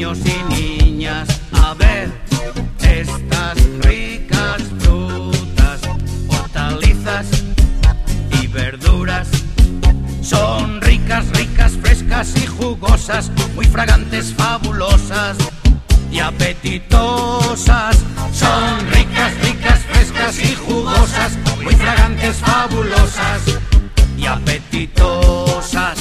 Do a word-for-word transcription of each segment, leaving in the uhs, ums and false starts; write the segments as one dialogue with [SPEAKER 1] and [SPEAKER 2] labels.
[SPEAKER 1] niños y niñas, a ver estas ricas frutas, hortalizas y verduras. Son ricas, ricas, frescas y jugosas, muy fragantes, fabulosas y apetitosas. Son ricas, ricas, frescas y jugosas, muy fragantes, fabulosas y apetitosas.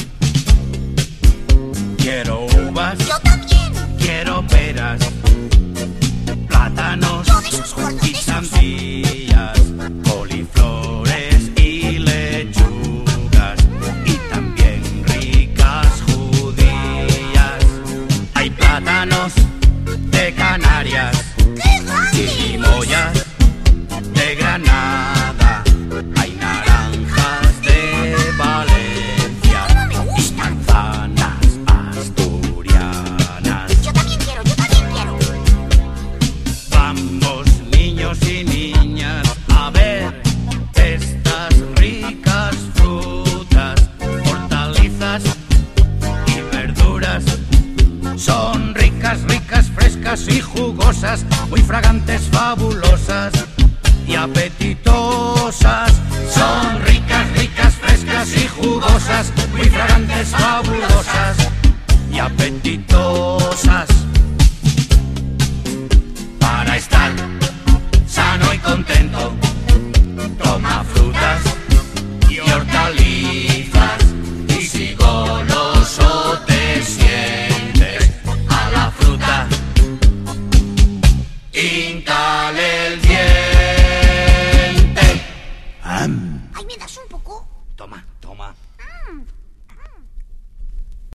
[SPEAKER 1] Quiero uvas,
[SPEAKER 2] Yo también.
[SPEAKER 1] quiero peras, plátanos
[SPEAKER 2] Yo de esos gordos, de
[SPEAKER 1] y
[SPEAKER 2] esos.
[SPEAKER 1] sandías, coliflores y lechugas, y también ricas judías. Hay plátanos de Canarias
[SPEAKER 2] ¡Qué
[SPEAKER 1] y
[SPEAKER 2] grandes!
[SPEAKER 1] limoyas de Granada. Hay naranjas de Valencia
[SPEAKER 2] ¿Cómo me
[SPEAKER 1] y
[SPEAKER 2] gustan?
[SPEAKER 1] manzanas asturianas.
[SPEAKER 2] Yo también quiero, yo también quiero.
[SPEAKER 1] Vamos, niños y niñas, a ver estas ricas frutas, hortalizas y verduras. Son ricas, ricas, frescas y jugosas, muy fragantes, fabulosas y apetitosas. Son ricas, ricas, frescas y jugosas, muy fragantes, fabulosas